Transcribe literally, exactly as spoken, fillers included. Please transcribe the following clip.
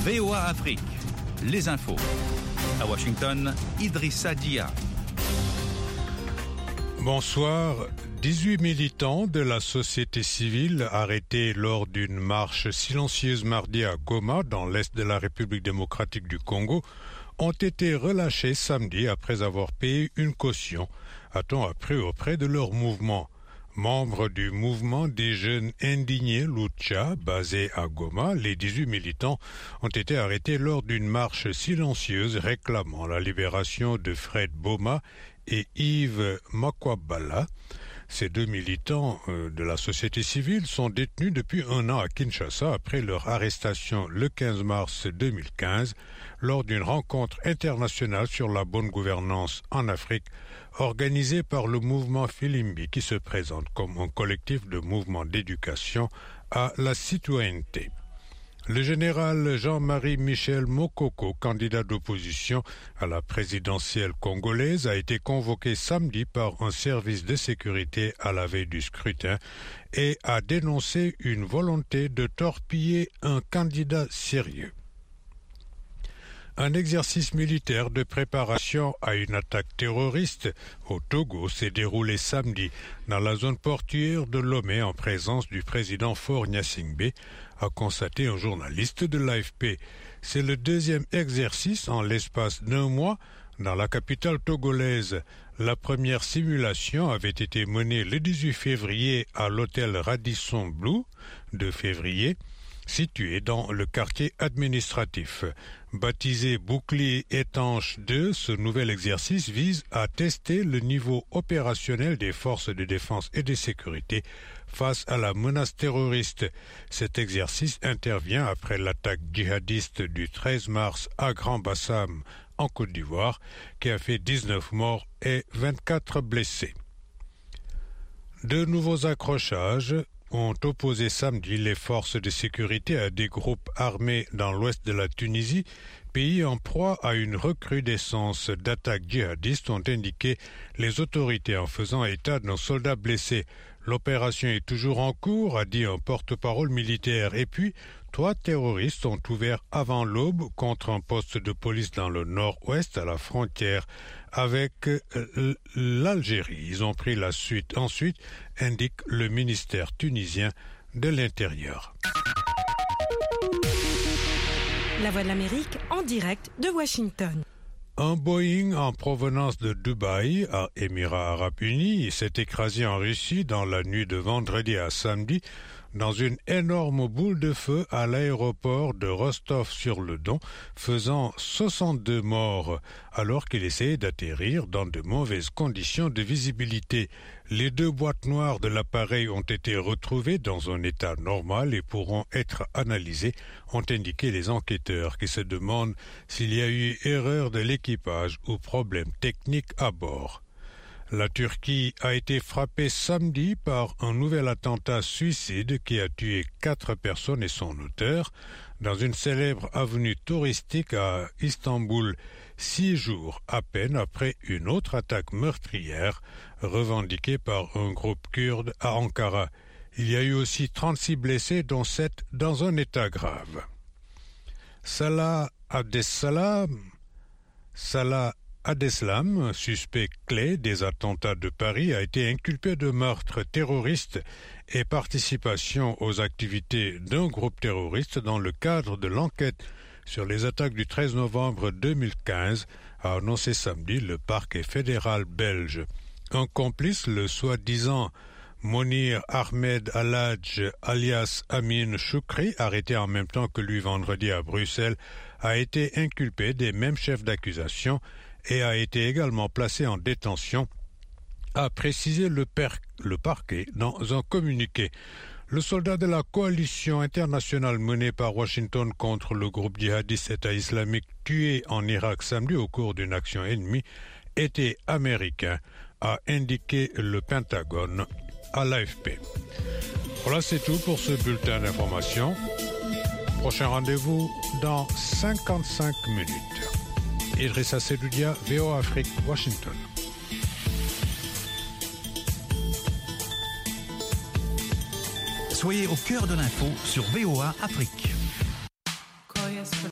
V O A Afrique, les infos. À Washington, Idrissa Dia. Bonsoir. dix-huit militants de la société civile arrêtés lors d'une marche silencieuse mardi à Goma, dans l'est de la République démocratique du Congo, ont été relâchés samedi après avoir payé une caution, a-t-on appris auprès de leur mouvement. Membres du mouvement des jeunes indignés Lucha, basé à Goma, les dix-huit militants ont été arrêtés lors d'une marche silencieuse réclamant la libération de Fred Boma et Yves Makwabala. Ces deux militants euh, de la société civile sont détenus depuis un an à Kinshasa après leur arrestation le quinze mars deux mille quinze lors d'une rencontre internationale sur la bonne gouvernance en Afrique organisée par le mouvement Filimbi qui se présente comme un collectif de mouvements d'éducation à la citoyenneté. Le général Jean-Marie Michel Mokoko, candidat d'opposition à la présidentielle congolaise, a été convoqué samedi par un service de sécurité à la veille du scrutin et a dénoncé une volonté de torpiller un candidat sérieux. Un exercice militaire de préparation à une attaque terroriste au Togo s'est déroulé samedi dans la zone portuaire de Lomé en présence du président Faure Gnassingbé, a constaté un journaliste de l'A F P. C'est le deuxième exercice en l'espace d'un mois dans la capitale togolaise. La première simulation avait été menée le dix-huit février à l'hôtel Radisson Blu de février, situé dans le quartier administratif. Baptisé Bouclier étanche deux, ce nouvel exercice vise à tester le niveau opérationnel des forces de défense et de sécurité face à la menace terroriste. Cet exercice intervient après l'attaque djihadiste du treize mars à Grand-Bassam, en Côte d'Ivoire, qui a fait dix-neuf morts et vingt-quatre blessés. De nouveaux accrochages ont opposé samedi les forces de sécurité à des groupes armés dans l'ouest de la Tunisie, pays en proie à une recrudescence d'attaques djihadistes, ont indiqué les autorités en faisant état d'un soldat blessé. L'opération est toujours en cours, a dit un porte-parole militaire. Et puis, trois terroristes ont ouvert avant l'aube contre un poste de police dans le nord-ouest à la frontière avec l'Algérie. Ils ont pris la suite ensuite, indique le ministère tunisien de l'Intérieur. La Voix de l'Amérique en direct de Washington. Un Boeing en provenance de Dubaï, à Émirats arabes unis, s'est écrasé en Russie dans la nuit de vendredi à samedi dans une énorme boule de feu à l'aéroport de Rostov-sur-le-Don, faisant soixante-deux morts alors qu'il essayait d'atterrir dans de mauvaises conditions de visibilité. Les deux boîtes noires de l'appareil ont été retrouvées dans un état normal et pourront être analysées, ont indiqué les enquêteurs qui se demandent s'il y a eu erreur de l'équipage ou problème technique à bord. La Turquie a été frappée samedi par un nouvel attentat suicide qui a tué quatre personnes et son auteur dans une célèbre avenue touristique à Istanbul, six jours à peine après une autre attaque meurtrière revendiquée par un groupe kurde à Ankara. Il y a eu aussi trente-six blessés, dont sept dans un état grave. Salah Abdeslam, Salah Abdeslam, suspect clé des attentats de Paris, a été inculpé de meurtre terroriste et participation aux activités d'un groupe terroriste dans le cadre de l'enquête sur les attaques du treize novembre deux mille quinze, a annoncé samedi le parquet fédéral belge. Un complice, le soi-disant Monir Ahmed Alhadj alias Amin Choukri, arrêté en même temps que lui vendredi à Bruxelles, a été inculpé des mêmes chefs d'accusation et a été également placé en détention, a précisé le, per- le parquet dans un communiqué. Le soldat de la coalition internationale menée par Washington contre le groupe djihadiste État islamique tué en Irak samedi au cours d'une action ennemie était américain, a indiqué le Pentagone à l'A F P. Voilà, c'est tout pour ce bulletin d'information. Prochain rendez-vous dans cinquante-cinq minutes. Idrissa Seloudia, V O A Afrique, Washington. Soyez au cœur de l'info sur V O A Afrique.